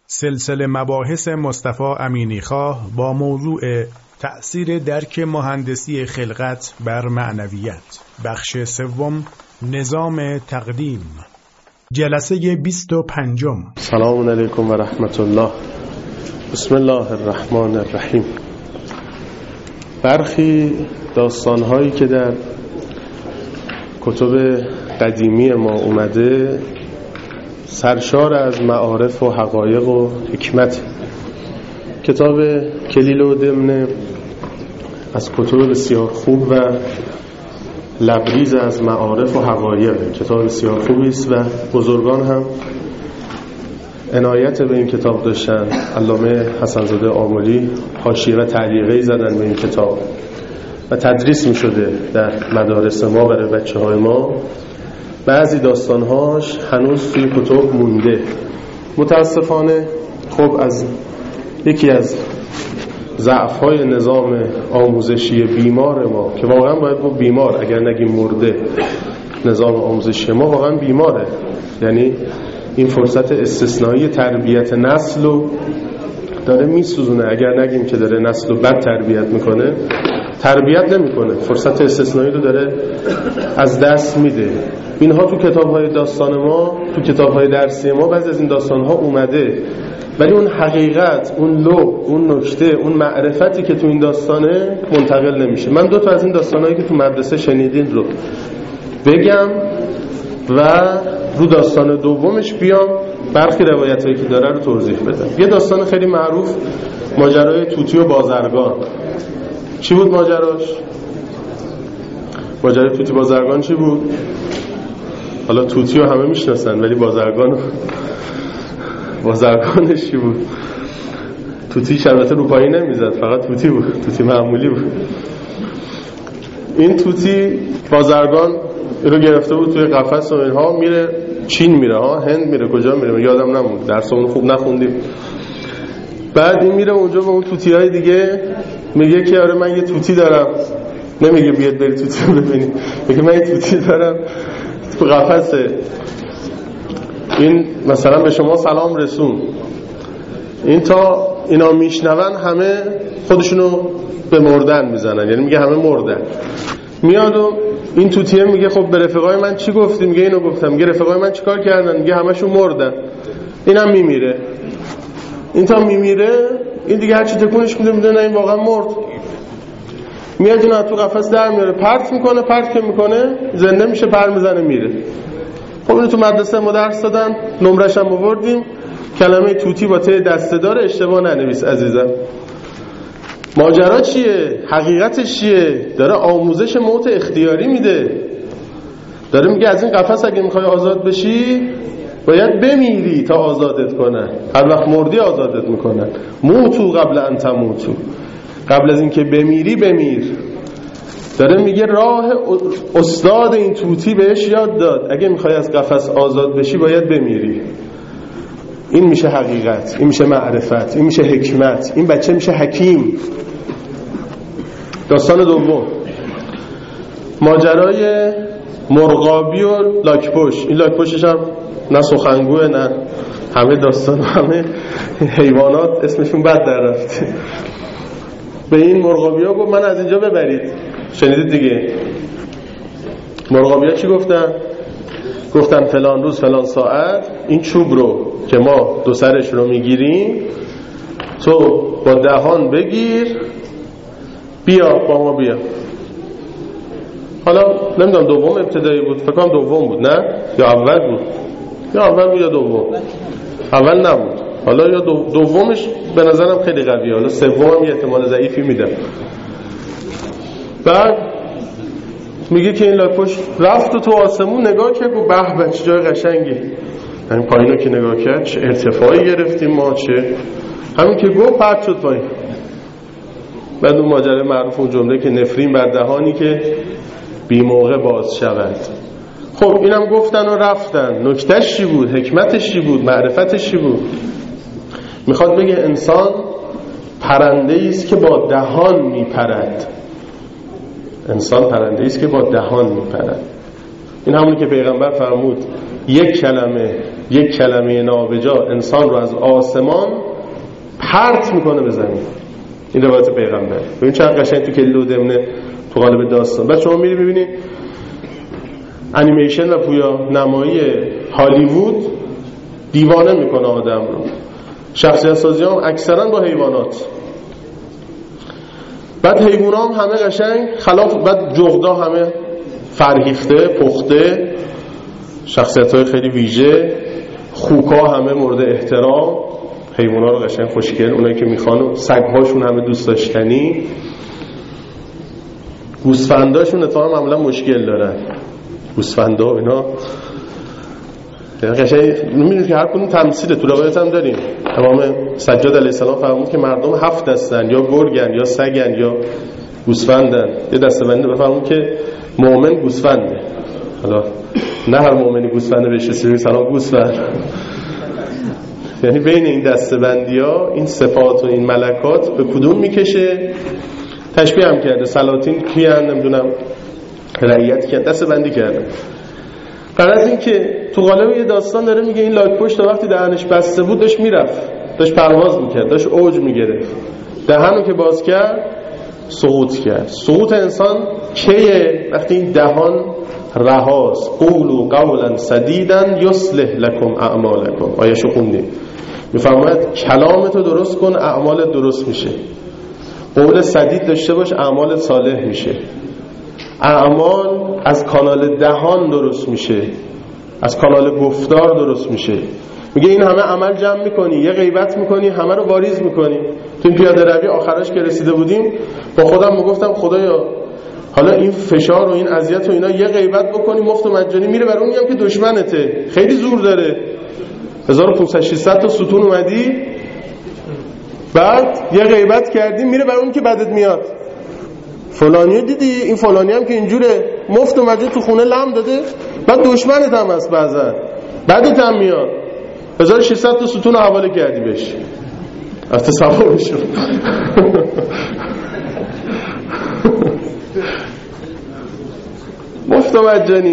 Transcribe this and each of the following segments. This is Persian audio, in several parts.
سلسله مباحث مصطفی امینیخواه با موضوع تأثیر درک مهندسی خلقت بر معنویت، بخش سوم، نظام تقدیم، جلسه 25. سلام علیکم و رحمت الله. بسم الله الرحمن الرحیم. برخی داستانهایی که در کتب قدیمی ما اومده سرشار از معارف و حقایق و حکمت. کتاب کلیل و دمنه از کتب بسیار خوب و لبریز از معارف و حقایق، کتاب بسیار خوبی است و بزرگان هم عنایت به این کتاب داشتن. علامه حسن‌زاده آملی حاشیه و تعلیقی زدن به این کتاب و تدریس می شده در مدارس ما برای بچه‌های ما. بعضی داستانهاش هنوز توی کتب مونده. متاسفانه خب از یکی از ضعف‌های نظام آموزشی بیمار ما، که واقعا باید با بیمار اگر نگیم مرده، نظام آموزشی ما واقعا بیماره. یعنی این فرصت استثنایی تربیت نسل رو داره میسوزونه. اگر نگیم که داره نسل رو بد تربیت میکنه، تربیت نمیکنه، فرصت استثنایی رو داره از دست میده. اینها تو کتاب‌های داستان ما، تو کتاب‌های درسی ما بعضی از این داستان‌ها اومده، ولی اون حقیقت، اون لب، اون نکته، اون معرفتی که تو این داستانه منتقل نمیشه. من 2 تا از این داستان‌هایی که تو مدرسه شنیدین رو بگم و رو داستان دومش بیام برخی روایتایی که داره رو توضیح بدم. یه داستان خیلی معروف، ماجرای توتی و بازرگان. چی بود ماجراش؟ ماجرای توتی بازرگان چی بود؟ حالا توتی رو همه میشناسن، ولی بازرگانش چی بود؟ توتی البته رو پایی نمیزد، فقط توتی بود، توتی معمولی بود. این توتی بازرگان رو گرفته بود توی قفس و اینها، میره چین، میره هند، میره کجا میره یادم نموند، درسمون خوب نخوندیم. بعد این میره اونجا با اون توتی های دیگه میگه که آره من یه توتی دارم. نمیگه بیاد بری توتی رو ببینی، میگه من یه توتی دارم تو قفسه، این مثلا به شما سلام رسون. این تا اینا میشنون همه خودشونو به مردن میزنن، یعنی میگه همه مردن. میاد و این توتیه میگه خب به رفقای من چی گفتی؟ میگه اینو گفتم. میگه رفقای من چیکار کردن؟ میگه همشون مردن. اینم میمیره. این تا میمیره، این دیگه هرچی تکونش میده میدونه این واقعا مرد. میاد اینو تو قفس در میاره، پرت میکنه، پرت که میکنه زنده میشه، پر میزنه میره. خب اینو تو مدرسه ما درس دادن، نمرش هم آوردیم. کلمه توتی با ته دسته داره، اشتباه ننویس عزیزم. ماجرا چیه؟ حقیقتش چیه؟ داره آموزش موت اختیاری میده. داره میگه از این قفس اگه میخوای آزاد بشی باید بمیری تا آزادت کنن. هر وقت مردی آزادت میکنن. موتو قبل ان تموتو، قبل از اینکه بمیری بمیر. داره میگه راه استاد این توتی بهش یاد داد، اگه میخوای از قفس آزاد بشی باید بمیری. این میشه حقیقت، این میشه معرفت، این میشه حکمت، این بچه میشه حکیم. داستان دوم، ماجرای مرغابی و لاک‌پشت. این لاک‌پشتش هم نه سخنگوه نه همه داستان، همه حیوانات اسمشون بد در رفته. به این مرغابی ها گفت من از اینجا ببرید. شنیدید دیگه مرغابی ها چی گفتن؟ گفتن فلان روز فلان ساعت این چوب رو که ما 2 سرش رو میگیریم تو با دهان بگیر، بیا با ما بیا. حالا نمیدونم دوم ابتدایی بود، فکر کنم دوم بود، نه یا اول بود، یا دوم. اول نبود. حالا یا دومش به نظرم خیلی قویه، حالا سومم یه احتمال ضعیفی میدم. بعد میگه که این لاک‌پشت رفت و تو آسمون نگاه کرد و به به چه جای قشنگی. همین پایینو که نگاه کرد چه ارتفاعی گرفتیم ما، چه همین که گفت پرت شد پایین. بعد اون ماجرای معروف، اون جمله که نفرین بر دهانی که بی موقع باز شود. خب اینم گفتن و رفتن. نکتهش چی بود؟ حکمتش چی بود؟ معرفتش چی بود؟ میخواد بگه انسان پرنده‌ای است که با دهان میپرد. انسان پرنده‌ای است که با دهان میپرد. این همونی که پیغمبر فرمود یک کلمه یک کلمه نابجا انسان رو از آسمان پرت میکنه به زمین. این روایت پیغمبر. ببین چقدر قشنگ تو کلیله و دمنه تو قالب داستان. بعد شما میری ببینید انیمیشن و پویا نمایی هالیوود دیوانه میکنه آدم رو. شخصیت سازی هم اکثرا با حیوانات. بعد حیونا هم همه قشنگ خلاف، بعد جغدا همه فرهیخته پخته، شخصیت‌های خیلی ویژه، خوکا همه مورد احترام، حیونا رو قشنگ خوشگل، اونایی که میخوان، سگ‌هاشون همه دوست داشتنی، گوسفنداشون اتفاقا معمولا مشکل دارن. گوسفندا اینا قشنگ می‌بینید که هر کدوم تمثیل تو روایت هم داریم. امام سجاد علیه السلام فرمود که مردم 7 دستن، یا گرگن یا سگن یا گوسفندن. یه دسته‌بندی بفرمود که مؤمن گوسفنده. حالا نه هر مؤمنی گوسفنده بهش اسم سلام گوسفند. یعنی بین این دسته‌بندی‌ها این صفات و این ملکات به کدوم میکشه؟ تشبیه هم کرده. سلاطین کیان نمیدونم رعیت کیان، دسته‌بندی کرده. غرض این که تو قالب یه داستان داره میگه این لاک‌پشت تا وقتی دهنش بسته بود داشت میرفت، داشت پرواز میکرد، داشت اوج میگرفت. دهنو که باز کرد سقوط کرد. سقوط انسان کیه؟ وقتی این دهان رهاست. قولوا قولا سدیدا یصلح لكم اعمالکم. آیه‌شو خوندیم. میفرماید کلامتو درست کن اعمالت درست میشه. قول سدید داشته باش اعمالت صالح میشه. اعمال از کانال دهان درست میشه، از کانال گفتار درست میشه. میگه این همه عمل جمع میکنی، یه غیبت میکنی، همه رو واریز میکنی. تو این پیاده روی آخرش که رسیده بودیم با خودم میگفتم خدایا حالا این فشار و این اذیت و اینا یه غیبت بکنی مفت و مجانی میره برای اونی هم که دشمنته، خیلی زور داره. 1500 تا ستون اومدی بعد یه غیبت کردی میره برای اون که بدت میاد. فلانیو دیدی؟ این فلانی هم که اینجوره مفت و مجانی تو خونه لم داده، بعد دشمنت هم هست، بعضا بعدت هم میاد. 1600 تا ستون حواله کردی بهش از تصور بشو. مفت و مجانی.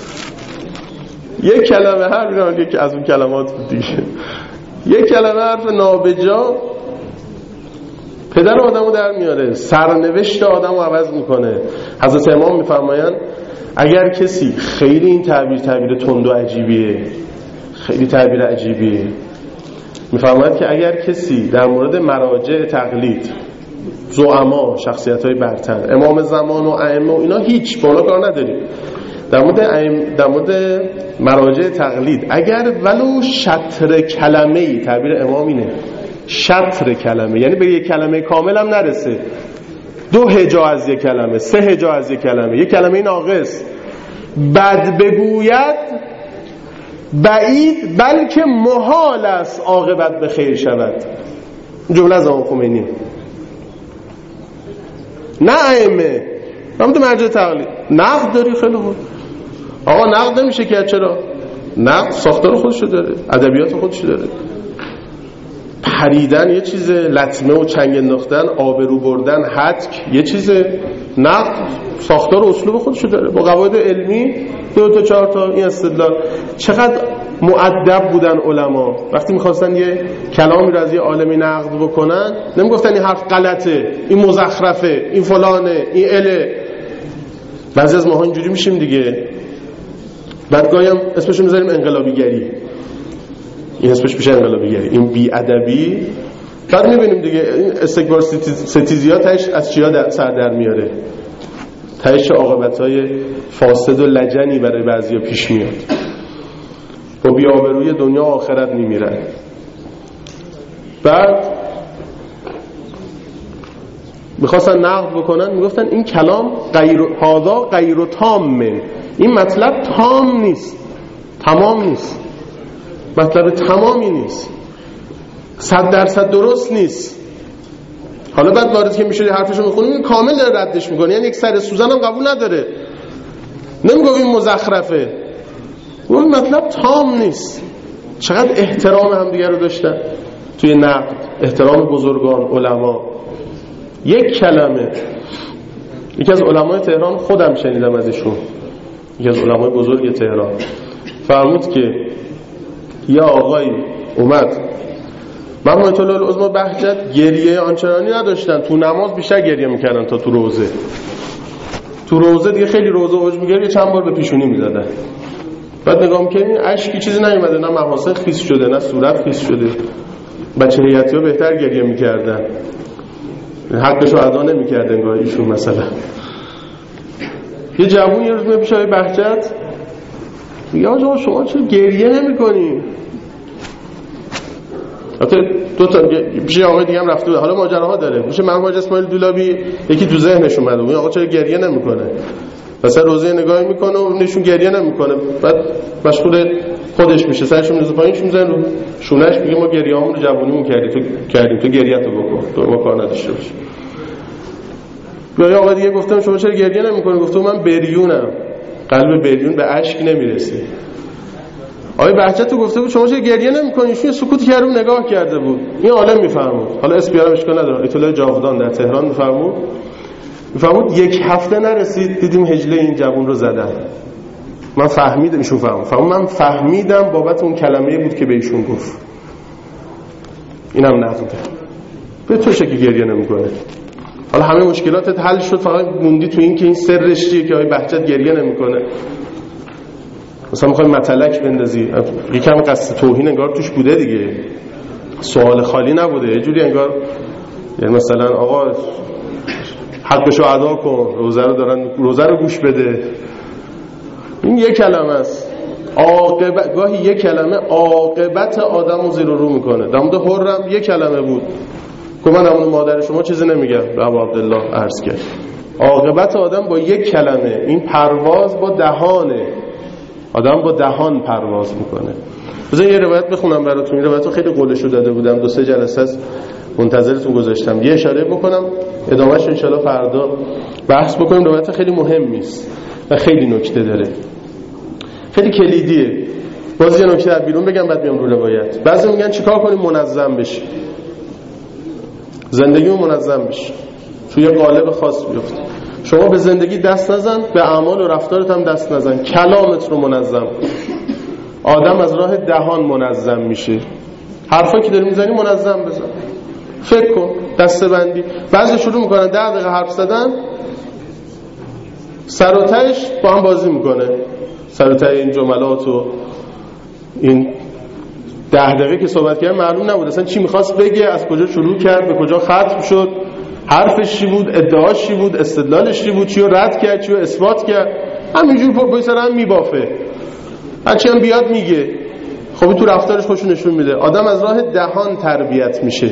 یک کلمه حرف، یکی از اون کلمات بود دیگه، یک کلمه حرف نابجا پدر آدمو در میاره، سرنوشت آدمو عوض میکنه. حضرت امام میفرمایند اگر کسی، خیلی این تعبیر تند و عجیبیه، خیلی تعبیر عجیبیه، میفرماید که اگر کسی در مورد مراجع تقلید، زعما، شخصیت‌های برتر، امام زمان و ائمه و اینا هیچ بالا کار نداریم، در مورد مراجع تقلید اگر ولو شطر کلمه‌ای، تعبیر امام اینه، شطر کلمه، یعنی به یک کلمه کامل هم نرسه، 2 هجا از یک کلمه، 3 هجا از یک کلمه، یک کلمه ناقص بد بگوید، بعید بلکه محال است عاقبت به خیر شود. جمله از امام خمینی. نه ائمه، نمید مرجع تقلید. نقد داری خیلی بود. آقا نقد نمیشه کرد. چرا؟ نقد ساختار خودشو داره، ادبیات خودشو داره. پریدن یه چیزه، لطمه و چنگ انداختن، آبرو بردن، هتک یه چیزه. نقد ساختار و اسلوب خودشو داره با قواعد علمی. 2 تا 4 تا این استدلال. چقدر مؤدب بودن علما وقتی می‌خواستن یه کلامی رو از یه عالمی نقد بکنن، نمیگفتن این حرف غلطه، این مزخرفه، این فلانه، این اله. بعضی از ماها اینجوری میشیم دیگه. بعد گاهی هم اسمشو میذاریم انقلابیگری. این اسمش میشه انقلابیگری، این بی‌ادبی. بعد میبینیم دیگه این استکبار ستیزی‌ها تاش از چیا سر در میاره، تاش عاقبت‌های فاسد و لجنی برای بعضیا پیش میاد. با بی‌آبروی دنیا و آخرت میمیرن. بعد میخواستن نقد بکنن، میگفتن این کلام غیر تامه، این مطلب تام نیست، تمام نیست، مطلب تمامی نیست، 100% درست نیست. حالا بعد وارد که میشه حرفشو میخونیم کامل داره ردش میکنه، یعنی یک سر سوزن هم قبول نداره، نمیگه این مزخرفه، اون مطلب تام نیست. چقدر احترام همدیگه رو داشتن توی نقد، احترام بزرگان، علما. یک کلمه، یکی از علمای تهران، خودم شنیدم ازشون، یکی از علمای بزرگ تهران، فرمود که یه آقایی اومد مرحوم آیت الله العظمی بهجت گریه آنچنانی نداشتن، تو نماز بیشتر گریه میکردن تا تو روزه. تو روزه دیگه خیلی روزه اوج میگیره، چند بار به پیشونی میزدن. بعد نگاه میکنیم اشکی چیزی نیومده، نه محاسن خیس شده نه صورت خیس شده. بچه هیئتی‌ها بهتر گریه میکردن، حقشو ادا نمیکرد انگار ایشون. مثلا یه جوون یه روز میاد پیش آقای بهجت میگه آقا شما چرا گریه نمیکنی؟ البته دو تا پیش آقای دیگه هم رفته بود، حالا ماجراها داره. میشه مرحوم حاج اسماعیل دولابی یکی تو ذهنش اومد میگه آقا چرا گریه نمیکنه؟ مثلا روزه نگاهی میکنه و نشون گریه نمیکنه، بعد مشغول خودش میشه، سرش میذاره پایینش میذاره رو شونهش میگه ما گریه‌هامون رو جوونیمون کردیم تو گریه‌تو بکن، تو ما کار نداشته باش. یا آقا دیگه گفتم شما چرا گریه نمیکنی؟ گفتم من بریونم، قلب بریون به اشک نمیرسه. آقای بهجت تو گفته بود شما چرا گریه نمیکنی؟ ایشون سکوت کرده و نگاه کرده بود. این عالم میفرمود، حالا اسم بیارم اشکال نداره، اطلاع جاودان در تهران میفرمود یک هفته نرسید دیدیم هجله این جوون رو زدن. من فهمیدم، ایشون من فهمیدم بابت اون کلمه‌ای بود که به ایشون گفت. اینم نقده به تو شکی گریه نمیکنه. حالا همه مشکلاتت حل شد، فقط موندی تو این که این سرش چیه که آقای بهجت گریه نمیکنه. مثلا میخوای متلک بندازی، یکم قصد توهین انگار توش بوده دیگه، سوال خالی نبوده، یه جوری انگار یعنی مثلا آقا حقشو ادا کن، روزه رو گوش بده. این یک کلمه است، گاهی یک کلمه عاقبت آدمو زیر و رو میکنه. در مورد حرم یک کلمه بود که من همون مادر شما چیزی نمیگم، به ابو عبدالله عرض کرد. عاقبت آدم با یک کلمه، این پرواز با دهانه، آدم با دهان پرواز میکنه. بذار یه روایت بخونم براتون، این روایتو خیلی قولشو داده بودم، 2-3 جلسه است منتظرتون گذاشتم، یه اشاره بکنم ادامهش انشالله فردا بحث بکنیم. روایت خیلی مهمی است و خیلی نکته داره، خیلی کلیدیه. باز یه نکته از بیرون بگم بعد میام رو روایت. بعضی میگن چیکار کنیم منظم بشی، زندگیمون منظم بشه، توی یه قالب خاص بیفته. شما به زندگی دست نزن، به اعمال و رفتارت هم دست نزن، کلامت رو منظم. آدم از راه دهان منظم میشه، حرفایی که داری میزنی منظم بزن، فکر کن، دسته بندی. بعضی شروع میکنن 10 دقیقه حرف زدن، سر و تهش با هم بازی میکنه. سر و ته این جملات و این 10 دقیقه که صحبت کرد معلوم نبود اصلا چی میخواست بگه، از کجا شروع کرد، به کجا ختم شد، حرفش چی بود، ادعاش چی بود، استدلالش چی بود، چی رو رد کرد، چی رو اثبات کرد. همینجور پای سر هم میبافه، هرچی هم بیاد میگه. خب تو رفتارش خوشو نشون میده. آدم از راه دهان تربیت میشه،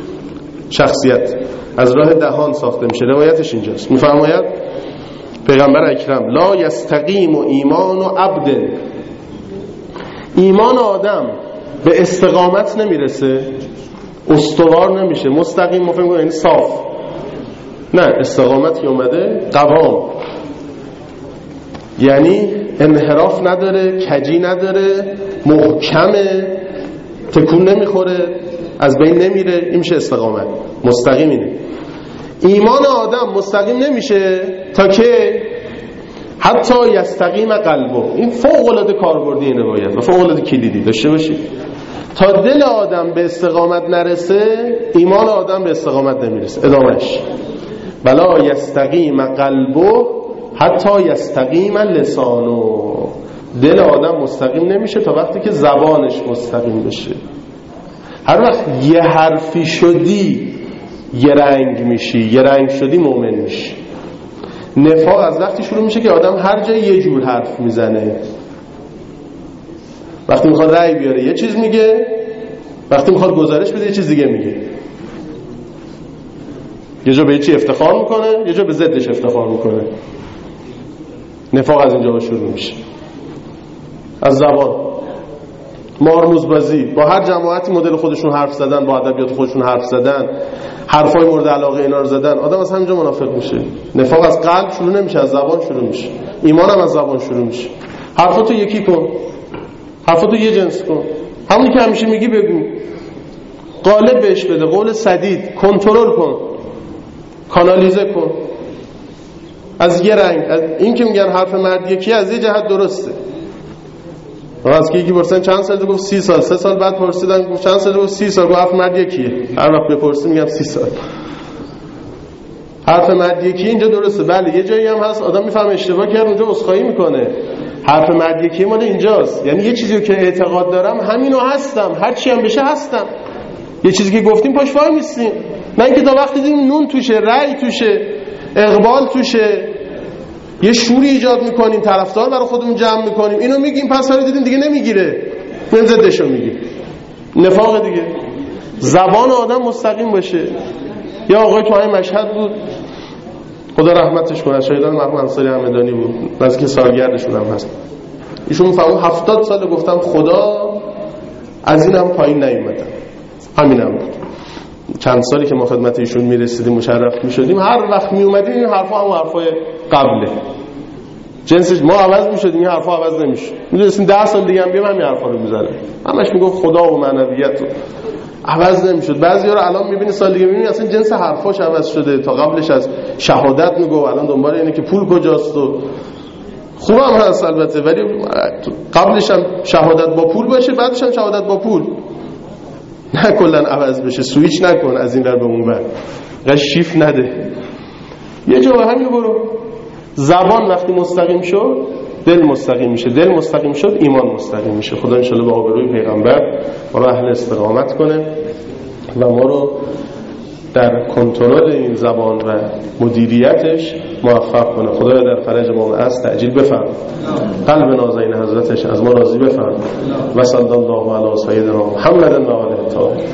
شخصیت از راه دهان ساخته میشه. روایتش اینجاست، میفرماید پیغمبر اکرم لا یستقیم ایمان عبد، ایمان آدم به استقامت نمیرسه، استوار نمیشه. مستقیم ما فکر می‌کنیم یعنی صاف، نه، استقامت که اومده قوام، یعنی انحراف نداره، کجی نداره، محکمه، تکون نمیخوره، از بین نمیره. این میشه استقامت. مستقیم اینه. ایمان آدم مستقیم نمیشه تا که حتی یستقیم قلبه. این فوق العاده کاربردی این روایت و فوق العاده کلیدی داشته باشید. تا دل آدم به استقامت نرسه، ایمان آدم به استقامت نمیرسه. ادامهش ولا یستقیم قلبه حتی یستقیم لسانه. دل آدم مستقیم نمیشه تا وقتی که زبانش مستقیم بشه. هر وقت یه حرفی شدی یه رنگ میشی، یه رنگ شدی مؤمن میشی. نفاق از وقتی شروع میشه که آدم هر جای یه جور حرف میزنه. وقتی میخواد رأی بیاره یه چیز میگه، وقتی میخواد گزارش بده یه چیز دیگه میگه. یه جا به یه چی افتخار میکنه، یه جا به ضدش افتخار میکنه. نفاق از اینجا شروع میشه. از زبان، مارموزبازی، با هر جماعتی مدل خودشون حرف زدن، با ادبیات خودشون حرف زدن، حرفای مورد علاقه اینا رو زدن. آدم از همینجا منافق میشه. نفاق از قلب شروع نمیشه، از زبان شروع میشه. ایمان هم از زبان شروع میشه. حرفاتو یکی کن، حرفاتو یه جنس کن، همونی که همیشه میگی بگو، قالب بهش بده، قول سدید، کنترل کن، کانالیزه کن. از یه رنگ، از این که میگن حرف مرد یکی، از یه جهت درسته. از که یکی پرسیدن چند سال، گفت 30 سال. 3 سال بعد پرسیدن گفت چند سال، گفت 30 سال. گفت حرف مرد یکیه، هر وقت بپرسی میگم 30 سال. حرف مرد یکیه اینجا درسته. بله یه جایی هم هست آدم میفهمه اشتباه کرد اونجا عذرخواهی میکنه. حرف مرد یکیه مال اینجاست، یعنی یه چیزی که اعتقاد دارم همینو هستم، هر چی هم بشه هستم. یه چیزی که گفتیم پاش وای میستیم، نه اینکه تا وقتی دیدیم نون توشه، رأی توشه، اقبال توشه، یه شوری ایجاد میکنیم، طرفدار برای خودمون جمع میکنیم، اینو میگیم، پس سال دیدیم دیگه نمیگیره، من ضدشو میگیم. نفاق دیگه. زبان آدم مستقیم باشه. یا آقای تو همین مشهد بود، خدا رحمتش کنه، شهیدان مرحوم انصاری همدانی بود، نزدیک سالگردشون هم هست. ایشون فهمون 70 سال گفتم خدا از اینم پایین نیومدن. همینم بود. چند سالی که ما خدمت ایشون میرسیدیم مشرف میشدیم، هر وقت میومدیم این حرفا هم حرفای قبله، جنسش ما عوض میشدیم، این حرفا عوض نمیشه. میدونستیم 10 سال دیگه هم بیام همین حرفا رو میزنه، همش میگفت خدا و معنویت عوض نمیشد. بعضیا رو الان میبینی سال دیگه میبینی اصلا جنس حرفاش عوض شده. تا قبلش از شهادت میگه الان دنبال اینه که پول کجاست و خوبم هست البته، ولی قبلش هم شهادت با پول باشه، بعدش هم شهادت با پول، نه کلا عوض بشه. سویچ نکن از این در به اون بر، شیف نده، یه جا همین برو. زبان وقتی مستقیم شد دل مستقیم میشه، دل مستقیم شد ایمان مستقیم میشه. خدا انشالله به آبروی پیغمبر ما رو اهل استقامت کنه و ما رو در کنترل این زبان و مدیریتش موفق کنه. خدایا در فرج ما از تعجیل بفرما، قلب نازنین حضرتش از ما راضی بفرما. و صلی الله علی سیدنا محمد و آله الطاهرین.